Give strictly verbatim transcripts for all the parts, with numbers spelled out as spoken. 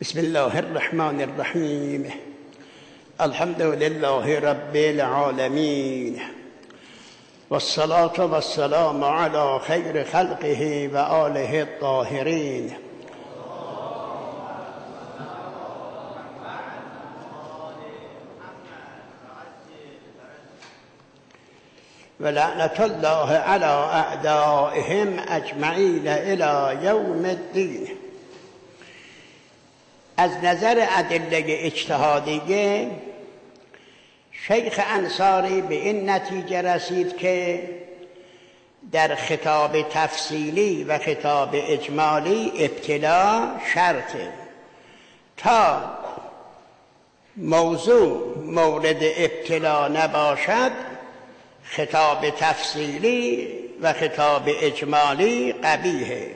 بسم الله الرحمن الرحیم. الحمد لله رب العالمین والصلاة والسلام على خیر خلقه و آله الطاهرین. و لعنت الله علی اعدائهم اجمعین الی یوم الدین. از نظر ادله اجتهادیه شیخ انصاری به این نتیجه رسید که در خطاب تفصیلی و خطاب اجمالی ابتلا شرطه. تا موضوع مورد ابتلا نباشد خطاب تفصیلی و خطاب اجمالی قبیحه.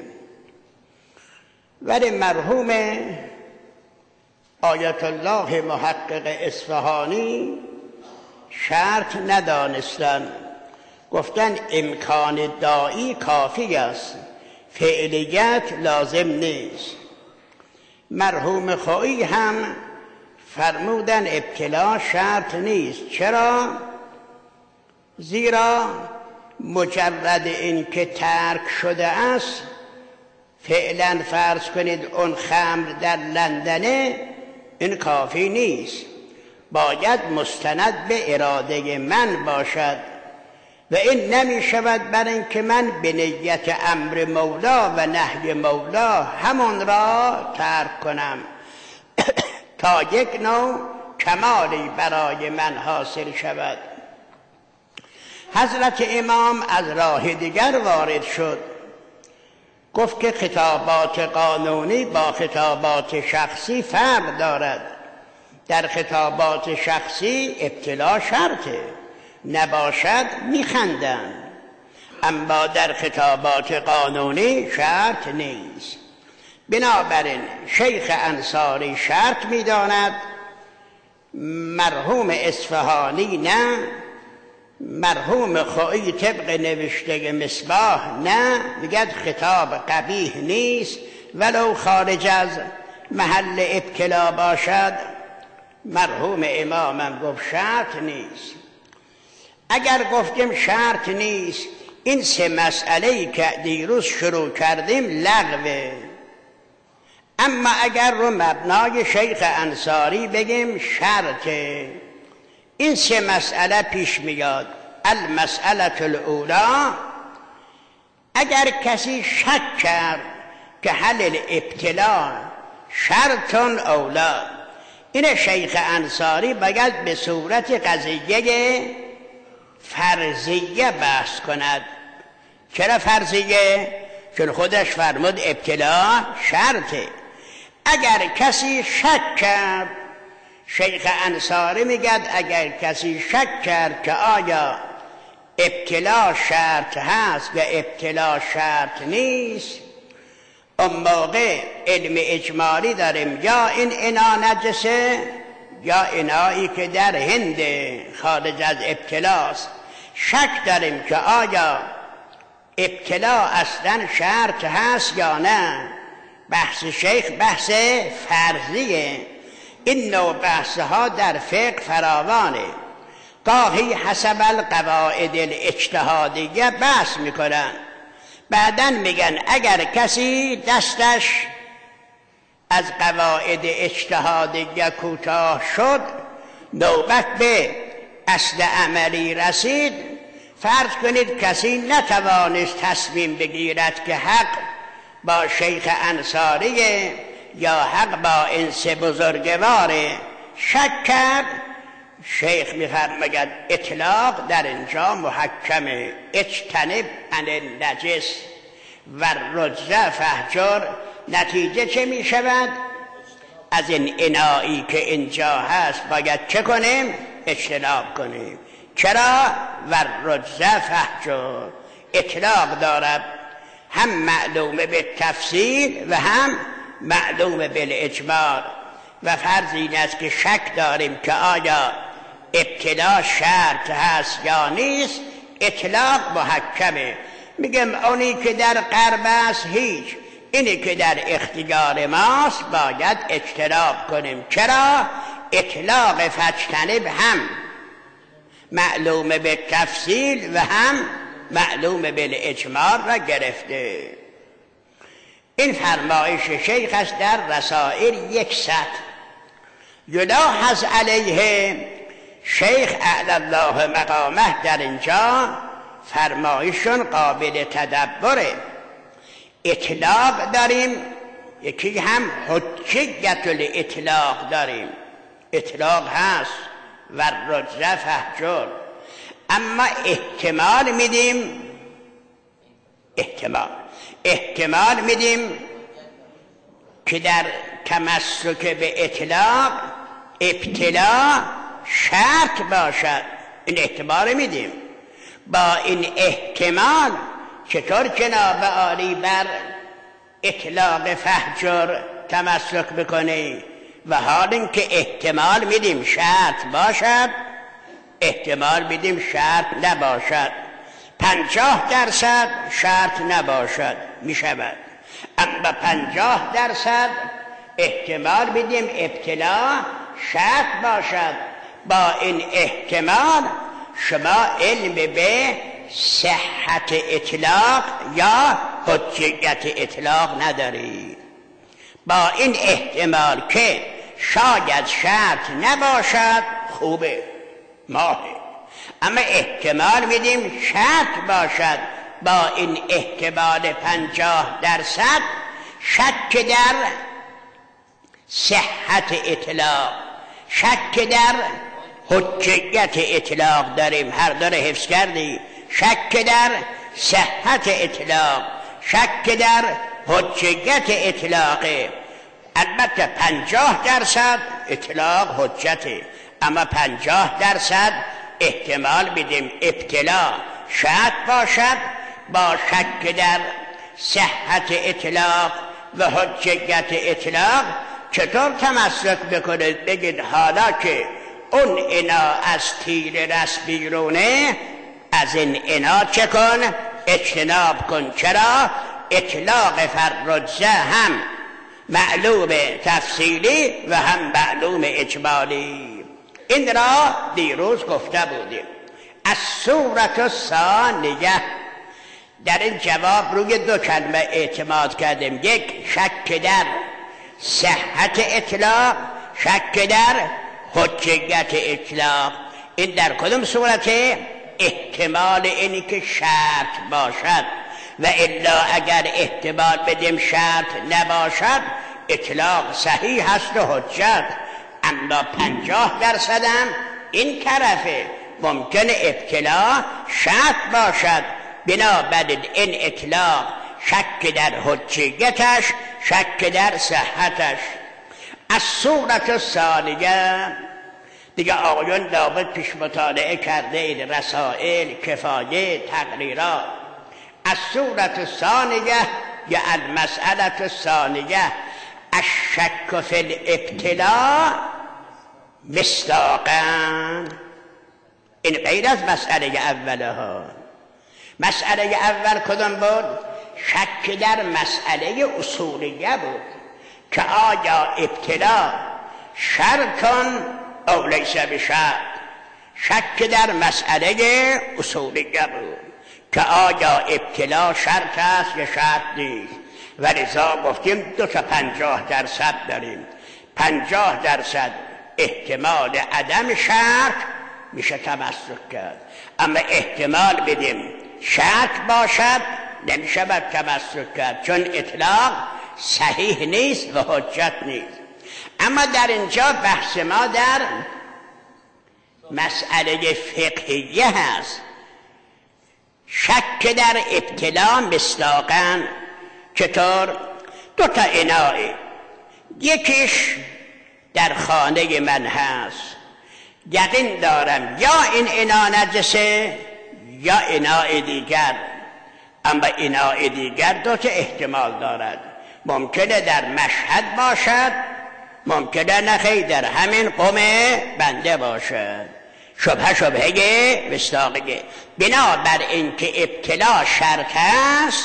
ولی مرحوم آیت الله محقق اصفهانی شرط ندانستن، گفتن امکان داعی کافی است، فعلیت لازم نیست. مرحوم خویی هم فرمودن ابتلا شرط نیست. چرا؟ زیرا مجرد این که ترک شده است، فعلا فرض کنید اون خمر در لندنه، این کافی نیست، باید مستند به اراده من باشد و این نمی شود بر اینکه من به نیت امر مولا و نهی مولا همون را ترک کنم تا یک نوع کمالی برای من حاصل شود. حضرت امام از راه دیگر وارد شد، گفت که خطابات قانونی با خطابات شخصی فرق دارد. در خطابات شخصی ابتلا شرطه، نباشد میخندن، اما در خطابات قانونی شرط نیست. بنابراین شیخ انصاری شرط میداند، مرحوم اصفهانی نه، مرحوم خویی طبق نوشته مصباح نه، میگه خطاب قبیح نیست ولو خارج از محل ابتلا باشد. مرحوم امامم گفت شرط نیست. اگر گفتیم شرط نیست، این سه مسئله‌ای که دیروز شروع کردیم لغوه. اما اگر رو مبنای شیخ انصاری بگیم شرطه، این سه مسئله پیش میاد. المسئله الاولی، اگر کسی شک کرد که هل الابتلا شرط اولا، این شیخ انصاری باید به صورت قضیه فرضیه بحث کند. چرا فرضیه؟ چون خودش فرمود ابتلا شرطه. اگر کسی شک کرد، شیخ انصاری میگد اگر کسی شک کرد که آیا ابتلا شرط هست و ابتلا شرط نیست، اون موقع علم اجمالی داریم، یا این انا نجسه یا انایی که در هند خارج از ابتلاست. شک داریم که آیا ابتلا اصلا شرط هست یا نه. بحث شیخ بحث فرضیه. این نوع بحث ها در فقه فراوانه. گاهی حسب القواعد الاجتهادیه بحث میکنن، بعدن میگن اگر کسی دستش از قواعد اجتهادیه کوتاه شد، نوبت به اصل عملی رسید، فرض کنید کسی نتوانست تصمیم بگیرد که حق با شیخ انصاریه یا حق با انس بزرگواره، شک کرد، شیخ میفرماید اطلاق در اینجا محکمه. اجتنب عن النجس و الرجز فهجر. نتیجه چه میشود؟ از این انایی که اینجا هست باید چه کنیم؟ اجتناب کنیم. چرا؟ و الرجز فهجر. اطلاق دارد، هم معلوم به تفسیر و هم معلوم بالاجمال. و فرض این است که شک داریم که آیا ابتلا شرط هست یا نیست، اطلاق محکمه. میگم اونی که در غرب است هیچ، اینی که در اختیار ماست باید اجتناب کنیم. چرا؟ اطلاق فاجتنب هم معلوم به تفصیل و هم معلوم به اجمال را گرفته. این فرمایش شیخ است در رسائل یک سطر. یلاحظ علیه شیخ اعلی الله مقامه در اینجا فرمایشون قابل تدبره. اطلاق داریم، یکی هم حجیت الاطلاق داریم. اطلاق هست و رجزه فهجر، اما احتمال میدیم احتمال احتمال میدیم که در تمسک به اطلاق ابتلا شرط باشد. این احتمال میدیم. با این احتمال چطور جناب عالی بر اطلاق فهجر تمسک بکنی و حال این که احتمال میدیم شرط باشد، احتمال میدیم شرط نباشد. پنجاه درصد شرط نباشد میشود، اما پنجاه درصد احتمال میدیم ابتلا شرط باشد. با این احتمال شما علم به صحت اطلاق یا حجیت اطلاق ندارید. با این احتمال که شاید شرط نباشد خوبه، ماهه، اما احتمال میدیم شرط باشد. با این احتمال پنجاه درصد شک در صحت اطلاق، شک در حجیت اطلاق داریم. هر داره حفظ کردی. شک در صحت اطلاق، شک در حجیت اطلاقه. البته پنجاه درصد اطلاق حجته، اما پنجاه درصد احتمال بدیم ابتلا شرط باشد. با شک در صحت اطلاق و حجیت اطلاق چطور تمسک بکنید؟ بگید حالا که اون انا از تیر رس بیرونه، از این انا چه کن؟ اجتناب کن. چرا؟ اطلاق فررجزه هم معلوم تفصیلی و هم معلوم اجمالی. این را دیروز گفته بودیم. از صورت الثانیه در این جواب روی دو کلمه اعتماد کردیم. یک شک در صحت اطلاق، شک در حجیت اطلاق. این در کدوم صورته؟ احتمال اینی که شرط باشد، و الا اگر احتمال بدیم شرط نباشد اطلاق صحیح هست و حجت. اما پنجاه درصد هم این طرفه ممکن ابتلا شرط باشد. بنابراین این اطلاق شک در حجیتش، شک در صحتش. از صورت الثانیه دیگه آقایون لابد پیش مطالعه کرده اید، رسائل، کفایه، تقریرات. از صورت الثانیه یا المسئله الثانیه الشک فی الابتلاء مصداقا. این غیر از مسئله اوله ها. مسئله اول کدام بود؟ شک در مسئله اصولیه بود که آیا ابتلا شرطن او لیس بشرط. شک در مسئله اصولیه بود که آیا ابتلا شرط است یا شرط نیست، و لذا گفتیم دو تا پنجاه درصد داریم. پنجاه درصد احتمال عدم شرط میشه تمسک کرد، اما احتمال بدیم شرط باشد نمیشه باید تمسک کرد، چون اطلاق صحیح نیست و حجت نیست. اما در اینجا بحث ما در مسئله فقهیه هست. شک در ابتلا مصداقاً. چطور؟ دو تا اناعی، یکیش در خانه من هست، یقین دارم یا این انا نجسه یا اناع دیگر، اما اناع دیگر دو تا احتمال دارد. ممکنه در مشهد باشد، ممکنه نخی در همین قم بنده باشد. شبهه شبهه مصداقیه. بنابر این که ابتلا شرط است،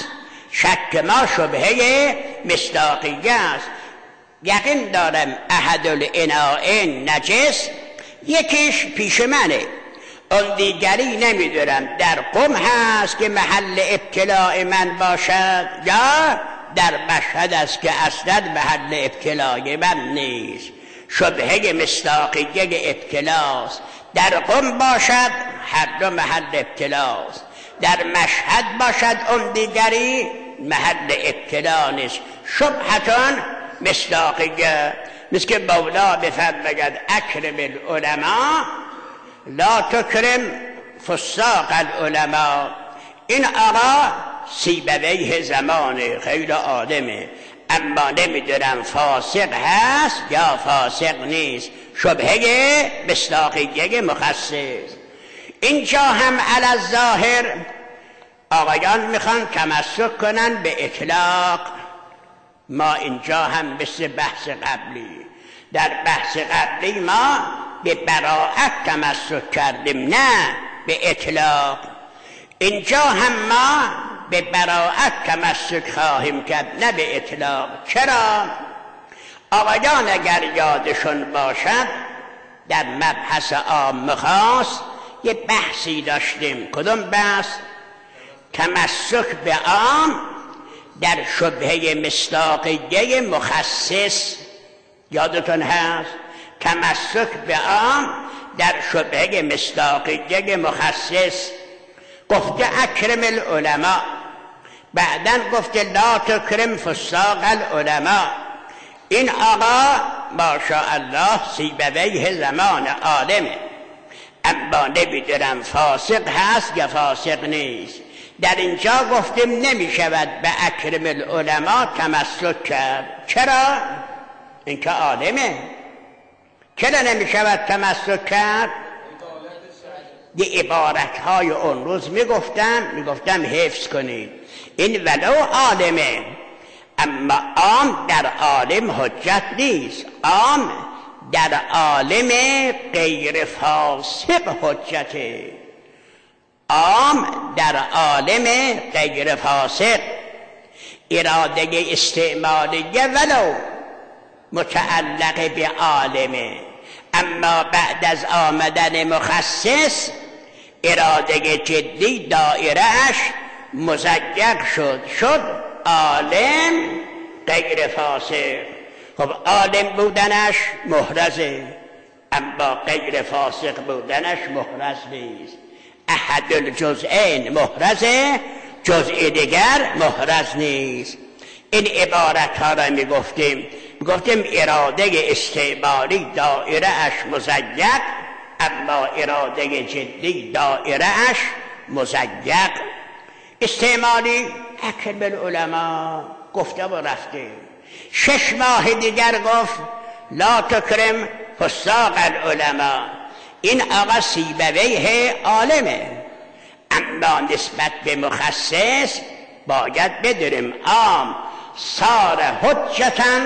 شک ما شبهه مصداقیه است. یقین دارم احد الاناءین نجس، یکیش پیش منه، اون دیگری نمیدونم در قم هست که محل ابتلاع من باشد یا در مشهد است که اصلا محل ابتلاع من نیست. شبهه مصداقیه ابتلاست. در قم باشد هر دو محل ابتلاست، در مشهد باشد اون دیگری محل ابتلا نیست. شبهتون مصداقیه، مثل که مولا بفرماید اکرم العلماء لا تکرم فساق العلماء. این آقا سیبویه زمانه، خیلی آدمه، اما نمیدونم فاسق هست یا فاسق نیست. شبهه مصداقیه مخصص. اینجا هم علی الظاهر آقایان میخوان تمسک کنن به اطلاق. ما اینجا هم مثل بحث قبلی، در بحث قبلی ما به براءت تمسک کردیم، نه به اطلاق. اینجا هم ما به براءت تمسک خواهیم کرد، نه به اطلاق. چرا؟ آقایان اگر یادشون باشد در مبحث عام خاص یه بحثی داشتیم. کدوم بحث؟ تمسک به عام در شبهه مصداقیه مخصص. یادتون هست؟ تمسک به عام در شبهه مصداقیه مخصص. گفته اکرم العلماء، بعدن گفته لا تکرم فساق العلماء. این آقا ماشاءالله سیبویه زمان عالمه، اما نمیدونم فاسق هست یا فاسق نیست. در اینجا گفتیم نمی شود به اکرم العلماء تمسک کرد. چرا؟ این که عالمه. چرا نمی شود تمسک کرد؟ یه عبارت های اون روز می گفتم می گفتم حفظ کنید. این ولو عالمه، اما عام در عالم حجت نیست. عام در عالم غیر فاسق حجته. عام در عالم غیر فاسق اراده استعمالیه ولو متعلق به عالمه، اما بعد از آمدن مخصص اراده جدی دائرهش مزیق شد، شد عالم غیر فاسق. خب عالم بودنش محرزه، اما غیر فاسق بودنش محرز نیست. احد الجزئین محرزه، جزء دیگر محرز نیست. این عبارت ها را می گفتیم می گفتیم اراده استعمالی دائره اش مزیق، اما اراده جدی دائره اش مزیق. استعمالی اکرم العلماء گفته و رفته. شش ماه دیگر گفت لا تکرم فساق العلماء. این آقا سیبویه عالمه، اما نسبت به مخصص باید بدونیم عام صار حجتاً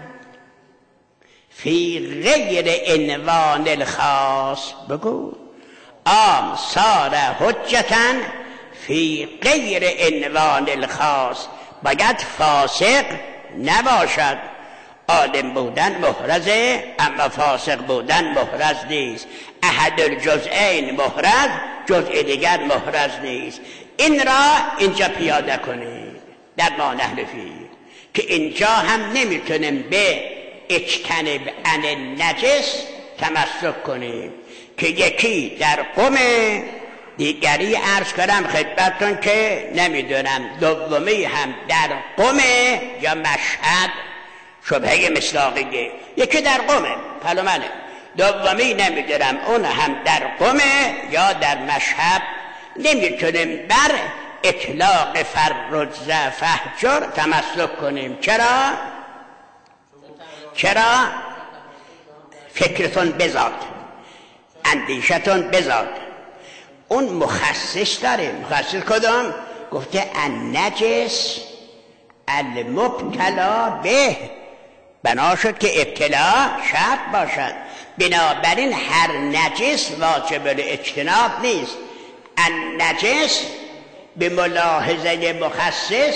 فی غیر عنوان الخاص. بگو عام صار حجتاً فی غیر عنوان الخاص. باید فاسق نباشد. عالم بودن محرزه، اما فاسق بودن محرز نیست. احد الجزئین محرز، جزء دیگر محرز نیست. این را اینجا پیاده کنید در ما نحلفی که اینجا هم نمیتونیم به اجتنب عن النجس تمسک کنیم که یکی در قم، دیگری عرض کردم خدمتتون که نمیدونم دومی هم در قم یا مشهد. شبهه مصداقیه یکی در قمه پلومنه، دومی نمیدونم اون هم در قمه یا در مشهد. نمیتونیم بر اطلاق فرج فهجر تمسک کنیم. چرا؟ چرا؟ فکرتون بزاد، اندیشتون بزاد. اون مخصص داره. مخصص کدام؟ گفته النجس المبتلا به. بنا شد که ابتلا شرط باشد، بنابراین هر نجس واجب الاجتناب نیست. النجس به ملاحظه مخصص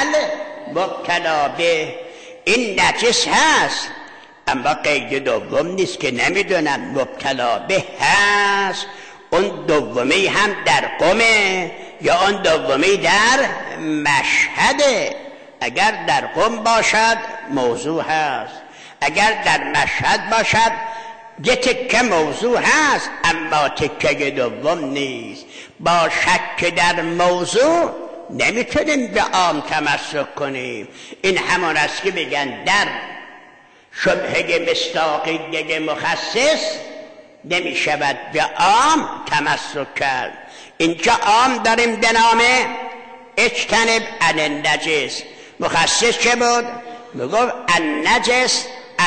المبتلا به. این نجس هست، اما قید دوم نیست که نمیدونم مبتلا به هست. اون دومی هم در قمه یا اون دومی در مشهده. اگر در قم باشد موضوع هست، اگر در مشهد باشد یه تکه موضوع هست اما تکه دوم نیست. با شک در موضوع نمیتونیم به عام تمسک کنیم. این همون است که بگن در شبهه مصداقیه مخصص نمی شود به عام تمسک کرد. اینجا عام داریم به نام اجتنب عن النجس، مخصص چه بود؟ میگفت النجس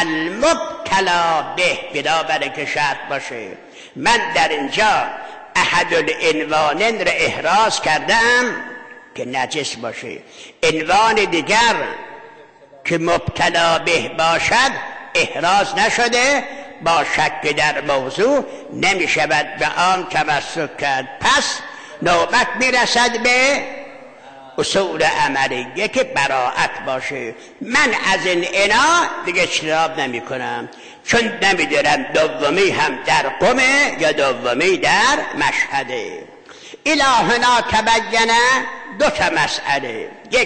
المبتلا به، بنابراین که شرط باشه. من در اینجا احد العنوانین را احراز کردم که نجس باشه، عنوان دیگر که مبتلا به باشد احراز نشده، با شک در موضوع نمی شود به آن تمسک کرد. پس نوبت می رسد به اصول عملیه که براعت باشه. من از این انا دیگه اجتناب نمی کنم، چون نمیدونم دومی هم در قمه یا دومی در مشهده. الهنا تبینه دو تا مسئله. یک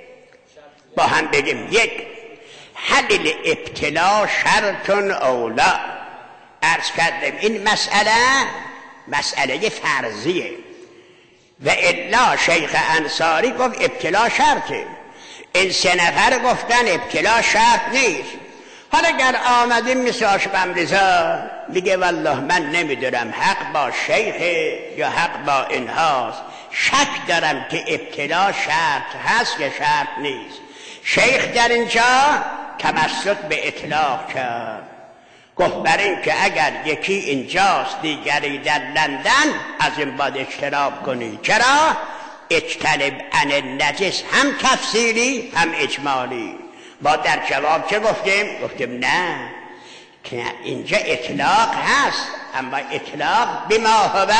با هم بگیم، یک هل الابتلا شرط اولا. عرض کردم این مسئله مسئله فرضیه و الا شیخ انصاری گفت ابتلا شرطه. این سه نفر گفتن ابتلا شرط نیست. حالا اگر آمدیم مثل آشبم رضا میگه والله من نمیدونم حق با شیخ یا حق با اینهاست، شک دارم که ابتلا شرط هست یا شرط نیست. شیخ در اینجا تمسک به اطلاق کرد، گفت بر این که اگر یکی اینجاست دیگری در لندن از این باید اجتناب کنی. چرا؟ اجتنب عن النجس هم تفصیلی هم اجمالی. ما در جواب چه گفتیم؟ گفتیم نه که اینجا اطلاق هست، اما اطلاق بما هو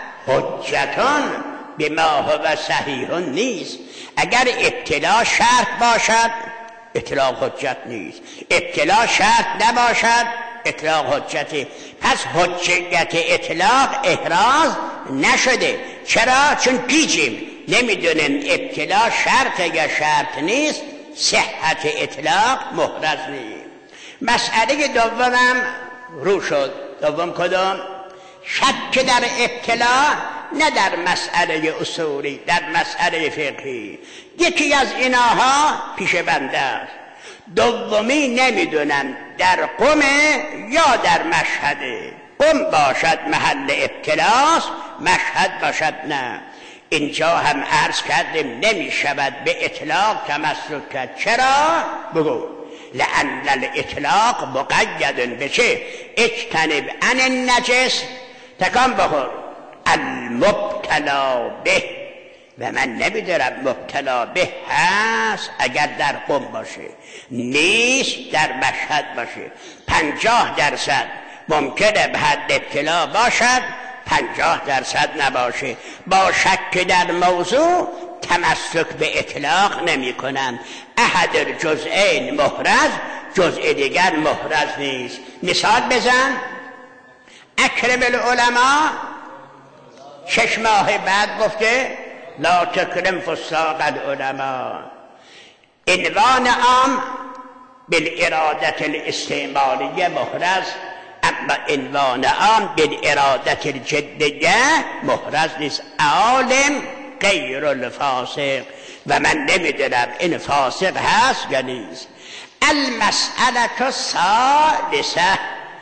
حجتون بما هو صحیح نیست. اگر ابتلا شرط باشد اطلاق حجت نیست، ابتلا شرط نباشد اطلاق حجته. پس حجیت اطلاق احراز نشده. چرا؟ چون پیچیم نمیدونیم ابتلا شرط یا شرط نیست، صحت اطلاق محرز نیست. مسئله دومم رو شد. دوم کدام؟ شک در ابتلا، نه در مسئله اصولی، در مسئله فقهی. یکی از ایناها پیش بنده است. دومی نمیدونم در قمه یا در مشهده. قم باشد محل ابتلاست، مشهد باشد نه. اینجا هم عرض کردیم نمی شود به اطلاق تمسک کرد. چرا؟ بگو. لأن الاطلاق مقید بچه؟ اجتنب عن النجس، تکان بخور، المبتلا به. و من نمیدارم مبتلا به هست اگر در قم باشه، نیست در مشهد باشه. پنجاه درصد ممکنه به حد ابتلا باشد، پنجاه درصد نباشه. با شک در موضوع تمسک به اطلاق نمی کنم. احد الجزئین محرز، جزء دیگر محرز نیست. مثال بزن. اکرم العلماء شش ماه بعد گفته لا تکرم فساق العلماء. عنوان عام بالارادت الاستعمالیه محرز، اما عنوان عام بالارادت الجدیه محرز نیست. عالم غیر الفاسق، و من نمیدونم این فاسق هست یا نیست. المسئله الثالثه،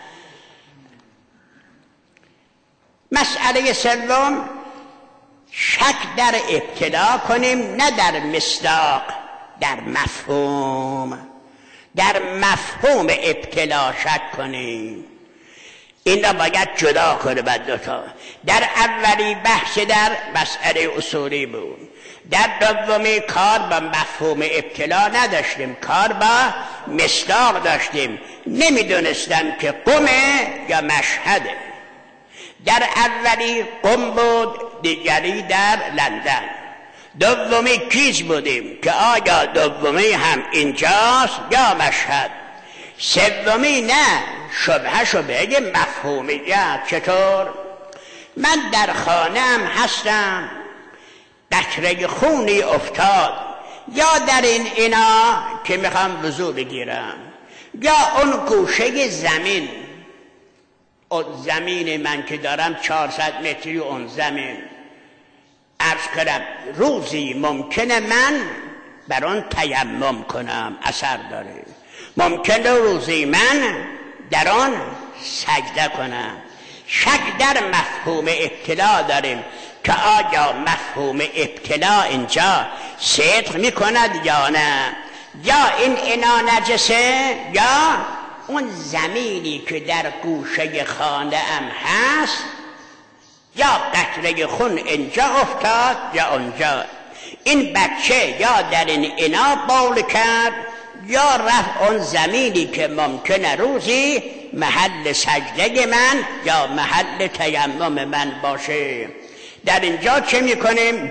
مسئله سوم، شک در ابتدا کنیم نه در مصداق، در مفهوم. در مفهوم ابتلا شک کنیم. این را باید جدا کنه بعد دوتا. در اولی بحث در مسئله اصولی بود، در دومی کار با مفهوم ابتلا نداشتیم، کار با مصداق داشتیم. نمیدونستم که قمه یا مشهده. در اولی قم بود، دیگری در لندن. دومی کیز بودیم که آیا دومی هم اینجاست یا مشهد؟ سومی نه، شبهه شبهه مفهومیت. چطور؟ من در خانه‌ام هستم، قطره خونی افتاد، یا در این اینا که میخوام وضو بگیرم، یا اون گوشه زمین، اون زمین من که دارم چهارصد متری اون زمین، عرض کنم روزی ممکنه من بر اون تیمم کنم، اثر داره. ممکنه روزی من در آن سجده کنم. شک در مفهوم ابتلا داریم که آیا مفهوم ابتلا اینجا صدق میکند یا نه، یا این انا نجسه، یا اون زمینی که در گوشه خانه ام هست، یا قطره خون اینجا افتاد یا اونجا. این بچه یا در این انا بول کرد یا رفت اون زمینی که ممکنه روزی محل سجده من یا محل تیمم من باشه. در اینجا چه میکنیم؟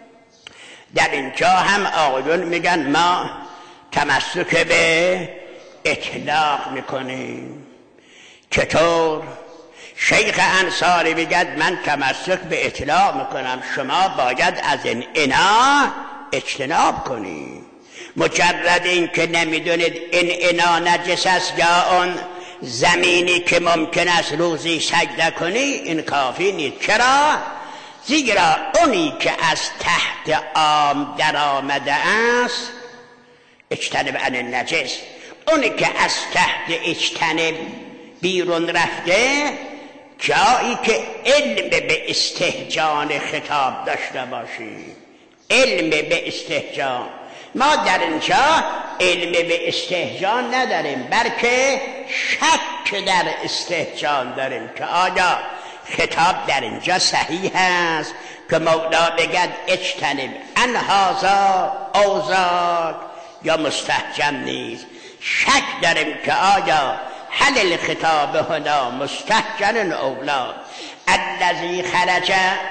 در اینجا هم آقایون میگن ما تمسک به اطلاق میکنیم. چطور؟ شیخ انصاری میگد من تمسک به اطلاق میکنم، شما باید از این انا اجتناب کنید. مجرد این که نمیدونید این انا نجس است یا اون زمینی که ممکن است روزی سجده کنی، این کافی نیست. چرا؟ زیرا اونی که از تحت عام در آمده است اجتنب عن النجس، اونی که از تحت اجتنب بیرون رفته، جایی که علم به استهجان خطاب داشته باشی، علم به استهجان. ما در اینجا علم به استهجان نداریم، بلکه شک در استهجان داریم که آیا خطاب در اینجا صحیح است که مولا بگد اجتنب عن هذا او ذاک، یا مستهجن نیست. شک داریم که آیا هل الخطاب هنا مستهجن او لا. الذی خرج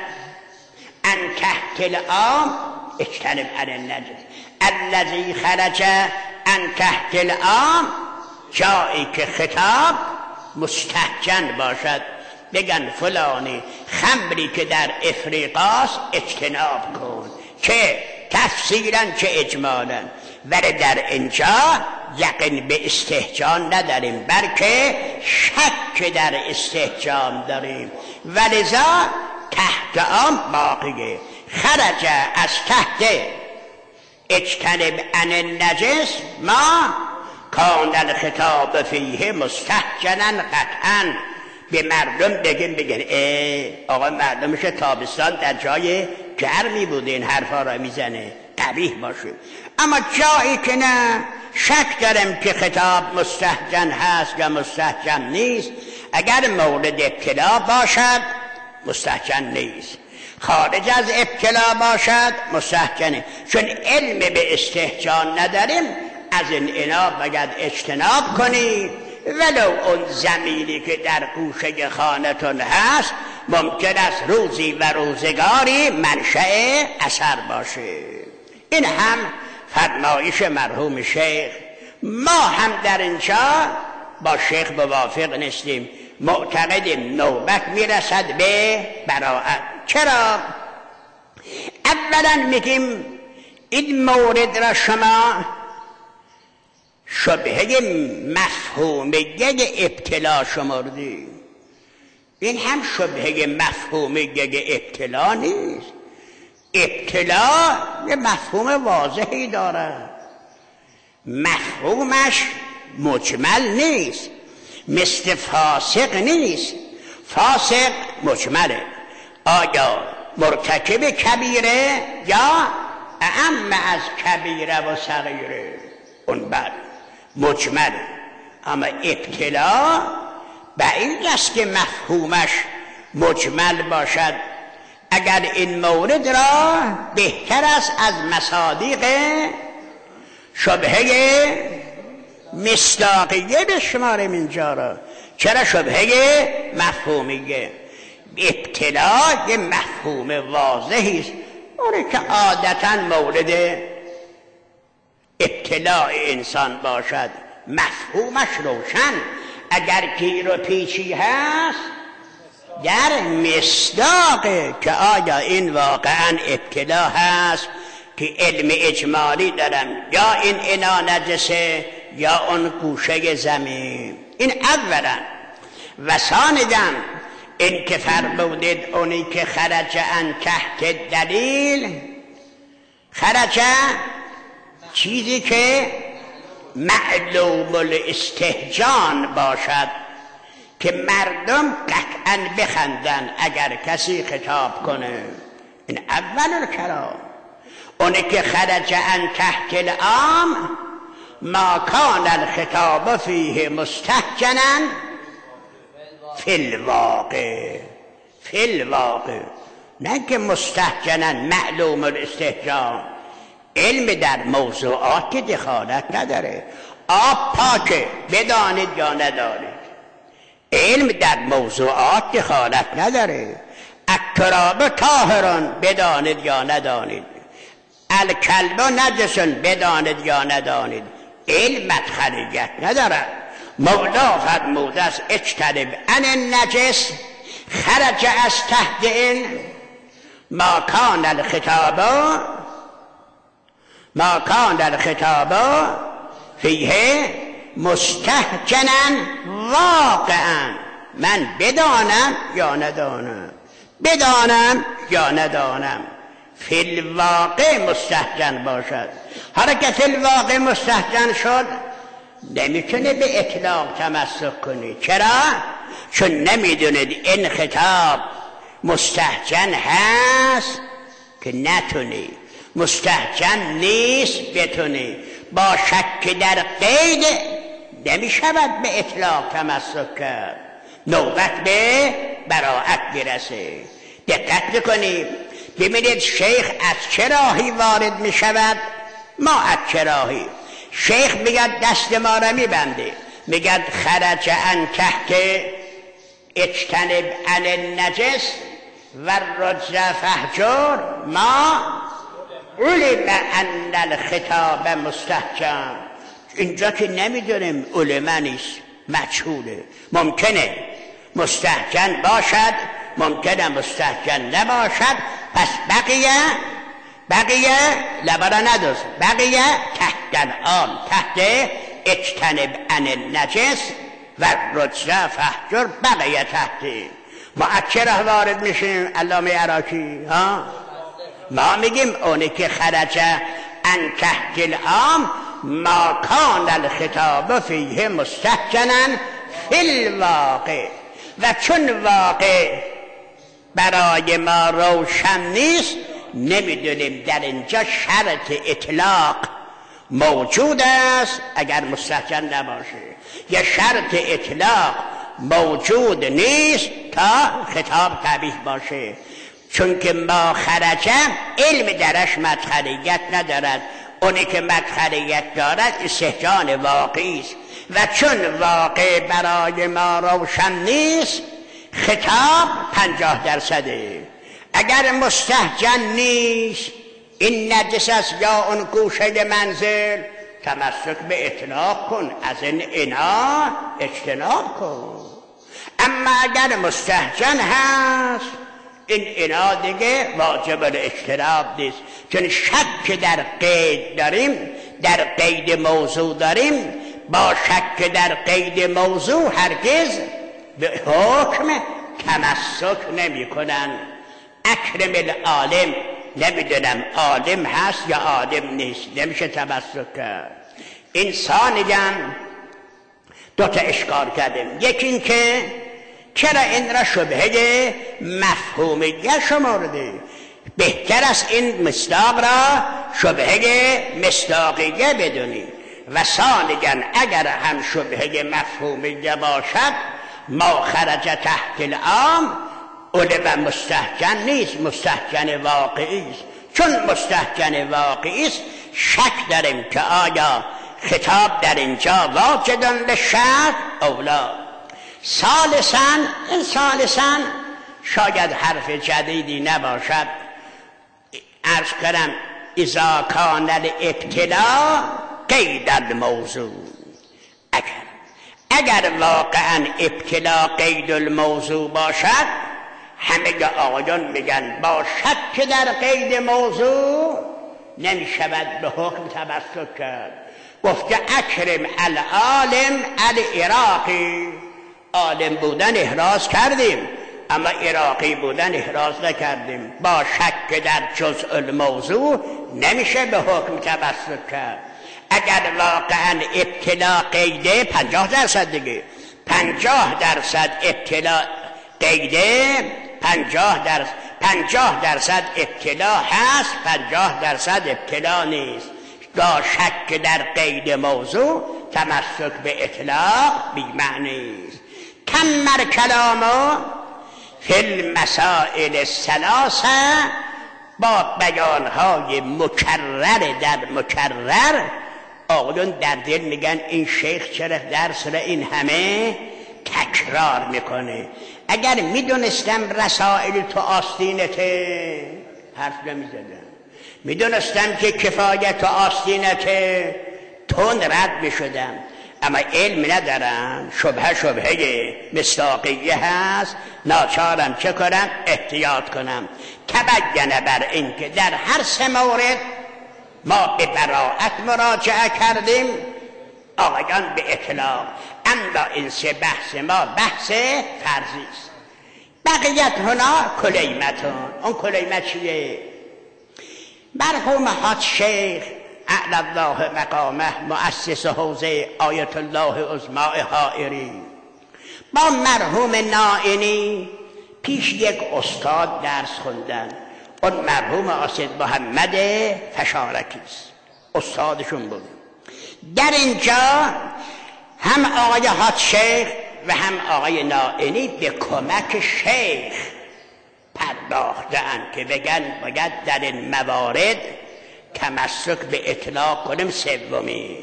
عن تحت العام اجتنب عن النجس. الذی خرج عن تحت العام، جایی که خطاب مستهجن باشد، بگن فلانی خمری که در افریقاست اجتناب کن، چه تفصیلا چه اجمالا. ولی در اینجا یقین به استهجان نداریم، بلکه شک در استهجان داریم. ولذا تحت آن باقیه. خرج از تحت اجتنب عن النجس ما کان الخطاب فیه مستهجنا قطعا. به مردم بگیم بگن ای آقا مردمش تابستان در جای گرمی بوده این حرفا را میزنه، قبیح باشه. اما جایی که نه، شک دارم که خطاب مستهجن هست یا مستهجن نیست. اگر مورد ابتلا باشد مستهجن نیست، خارج از ابتلا باشد مستهجنه. چون علم به استهجان نداریم، از این انا باید اجتناب کنی. ولو اون زمینی که در گوشه خانتون هست ممکن است روزی و روزگاری منشأ اثر باشه. این هم فرمایش مرحوم شیخ. ما هم در اینجا با شیخ موافق نیستیم، معتقدیم نوبت میرسد به براءت. چرا؟ اولا میگیم این مورد را شما شبهه مفهومیه ابتلا شمردی. این هم شبهه مفهومیه ابتلا نیست. ابتلا یه مفهوم واضحی داره، مفهومش مجمل نیست، مثل فاسق نیست. فاسق مجمله، آیا مرتکب کبیره یا اعم از کبیره و صغیره، اون بعد مجمله. اما ابتلا بعید است که مفهومش مجمل باشد. اگر این مورد را بهتر است از مصادیق شبهه مصداقیه بشماریم اینجا را. چرا شبهه مفهومیه؟ ابتلا یه مفهوم واضحی است. اونه که عادتا مورد ابتلاع انسان باشد مفهومش روشن. اگر گیر و پیچی هست در مصداقه که آیا این واقعا ابتلا هست که علم اجمالی دارن یا این انا نجسه یا اون گوشه زمین. این اولا. و ثانیاً این که فرمودید اونی که خرج عن تحت دلیل، خرج چیزی که معلوم الاستهجان باشد که مردم قطعا بخندن اگر کسی خطاب کنه. این اول الکلام. اونی که خرج عن تحت العام ما کان الخطاب فیه مستهجنا فی الواقع، فی الواقع، نه که مستهجنا معلوم الاستهجان. علم در موضوعات که دخالت نداره. آب پاکه بدانید یا ندانید، علم در موضوعات دخالت نداره. التراب طاهرون بدانید یا ندانید، الکلب نجسون بدانید یا ندانید، علم مدخلیت ندارد. مولا فرموده است اجتنب عن النجس خرج از تحت این ما کان الخطاب ما کان الخطاب فیه مستهجنا واقعا. من بدانم یا ندانم، بدانم یا ندانم، فی الواقع مستهجن باشد. حالا که فی الواقع مستهجن شد نمیتونه به اطلاق تمسک کنی. چرا؟ چون نمیدونید این خطاب مستهجن هست که نتونی، مستهجن نیست بتونی. با شک در قید نمیشود به اطلاق تمسک کرد، نوبت به براءت برسه. دقت بکنید ببینید شیخ از چه راهی وارد میشود، ما از چه راهی. شیخ میگد دست ما را میبنده، میگد خرج عن تحت اجتنب عن النجس و الرجز فهجر ما علم ان الخطاب مستهجن. اینجا که نمیدونیم علم نیست، مجهوله. ممکنه مستهجن باشد، ممکنه مستهجن نباشد. پس بقیه بقیه لبرا ندوز، بقیه تحت العام، تحت اجتنب عن النجس و رجز فهجر بقیه تحت. ما از چه راه وارد میشیم علامه عراقی؟ ها ما میگیم اونی که خرج عن تحت العام ما کان الخطاب فیه مستهجنا فی الواقع. و چون واقع برای ما روشن نیست نمیدونیم در اینجا شرط اطلاق موجود است اگر مستهجن نباشه، یا شرط اطلاق موجود نیست تا خطاب قبیح باشه. چون که ما خرجه علم درش مدخلیت ندارد، اونی که مدخلیت دارد استهجان واقعی است. و چون واقع برای ما روشن نیست خطاب پنجاه درصده. اگر مستهجن نیست این نجس است یا اون گوشه منزل، تمسک به اطلاق کن، از این انا اجتناب کن. اما اگر مستهجن هست این انا دیگه واجب الاجتناب نیست. چون شک در قید داریم، در قید موضوع داریم، با شک در قید موضوع هرگز به حکم تمسک نمی کنن. اکرم العالم، نمیدونم عالم هست یا عالم نیست، نمیشه تمسک کرد. انسانیان دو تا اشکال کردیم. یکی این که چرا این را شبهه مفهومیه شمرده؟ بهتر است این مصداق را شبهه مصداقیه بدونی. و ثانیاً اگر هم شبهه مفهومیه باشد ما خرج تحت العام علم مستهجن نیست، مستهجن واقعی است. چون مستهجن واقعی است شک داریم که آیا خطاب در اینجا واجد للشرط او لا. ثالثاً این ثالثاً شاید حرف جدیدی نباشد، عرض کنم اذا کان الابتلاء قید الموضوع، اگر اگر واقعا ابتلا قید الموضوع باشد، همه آقایان میگن با شک در قید موضوع نمی شود به حکم تمسک کرد. گفته اکرم العالم العراقی، عالم بودن احراز کردیم اما عراقی بودن احراز نکردیم. با شک در جزء الموضوع نمیشه به حکم تمسک کرد. اگر واقعا ابتلا قیده پنجاه درصد دیگه، پنجاه درصد ابتلا قیده، پنجاه درصد پنجاه درصد ابتلا هست، پنجاه درصد ابتلا نیست. با شک در قید موضوع تمسک به اطلاق بی معنی است. کم مر کلامو فی المسائل الثلاثه، با بیانهای مکرر در مکرر آقایون در دل میگن این شیخ چرا درس را این همه تکرار میکنه. اگر میدونستم رسائل تو آستینته حرف نمیزدم، میدونستم که کفایت تو آستینته تند رد میشدم. اما علم ندارم، شبهه شبهه مصداقیه هست، ناچارم چه کنم؟ احتیاط کنم. تبینه بر این که در هر سه مورد ما به براءت مراجعه کردیم، آقایان به اطلاق. اما این سه بحث ما بحث فرضی است. بقیت هنا کلیمتون. اون کلیمت چیه؟ مرحوم حاج شیخ اعلی الله مقامه مؤسس حوزه آیت الله عظمی حائری با مرحوم نائینی پیش یک استاد درس خوندن. اون مرحوم اسد محمد فشارکی است، استادشون بود. در اینجا هم آقای حاج شیخ و هم آقای نائینی به کمک شیخ پرداختن که بگن باید در این موارد تمسک به اطلاق کنیم. سومی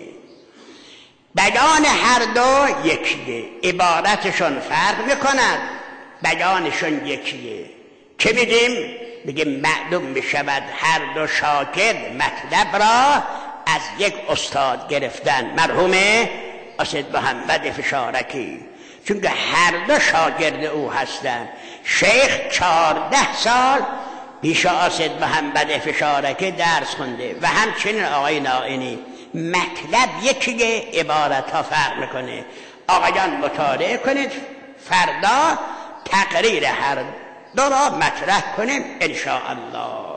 بیان هر دو یکیه، عبارتشون فرق میکند، بیانشون یکیه. چه میگیم؟ میگیم معلوم میشود هر دو شاگرد مطلب را از یک استاد گرفتن، مرحوم اسد محمد فشارکی، چون که هر دو شاگرد او هستند. شیخ چهارده سال پیش اسد محمد فشارکی درس خونده و همچنین آقای نائینی. مطلب یکیه، عبارت ها فرق میکنه. آقایان مطالعه کنید، فردا تقریر هر دو را مطرح کنیم ان شاء الله.